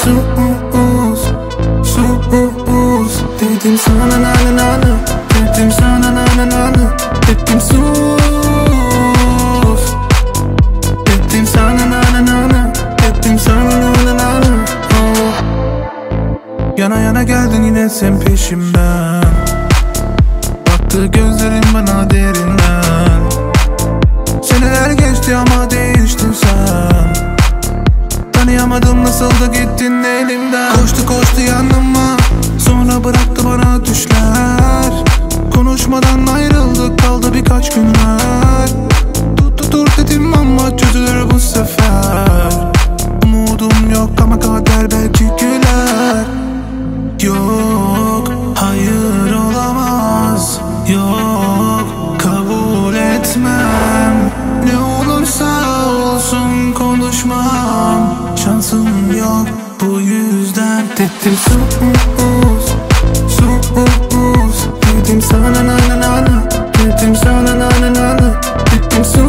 sus, sus. Dedim sana na na na na, dedim sana na na na na. Dedim sus, dedim sana na na na na, dedim sana na na na na. Oh. Yana yana geldin yine sen peşimden. Baktı gözlerin bana derinden. Seneler geçti ama değiştin sen. Tanıyamadım nasıl da gittin elimden. Koştu koştu yanıma, sonra bıraktı bana düşler. Konuşmadan ayrıldık, kaldı birkaç günler. Dur dedim ama çözülür bu sefer. Umudum yok ama kader belki güler. Yok, hayır olamaz. Yok, kabul etmem. Ne olursa olsun konuşmam. Şansım yok bu yüzden. Dedim sus, sus. Dedim sana na na na na, dedim sana na na na na. Dedim sus,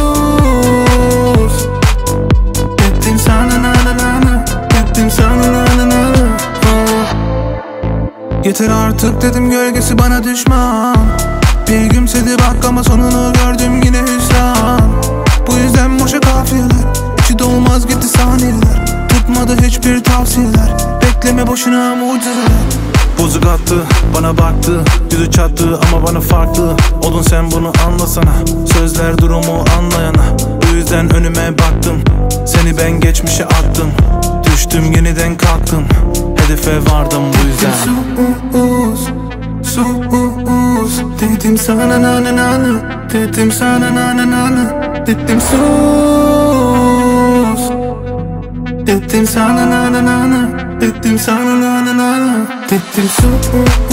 dedim sana na na na na, dedim sana na na na na. Yeter artık dedim, gölgesi bana düşman. Bir gülümsedi bak ama sonunu gördüm yine hüsran. Bu yüzden boşa kafiyeler, içi dolmaz gitti saniyeler. Tutmadı hiçbir tavsiyeler, bekleme boşuna mucizeler. Bozuk attı, bana baktı, yüzü çattı ama bana farklı. Oldun sen bunu anlasana, sözler durumu anlayana. Bu yüzden önüme baktım, seni ben geçmişe attım. Düştüm yeniden kalktım, hedefe vardım bu yüzden. Sus, sus. Dedim sana na na na na, dedim sana na na na na. Dedim sus, dedim sana na na na na, dedim sana na na na na. Dedim sus,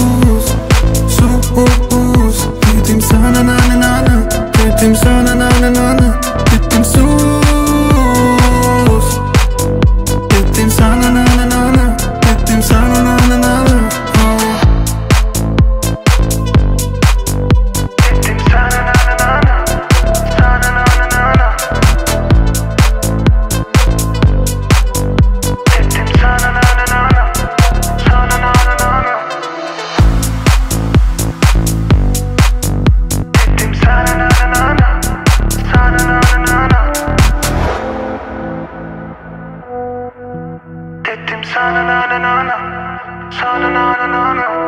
sus. Dedim sana na na na na, dedim sana na na na na. Dedim sus, dedim sana na na na na, dedim sana na na na na. Sana na na na na, sana na na na na.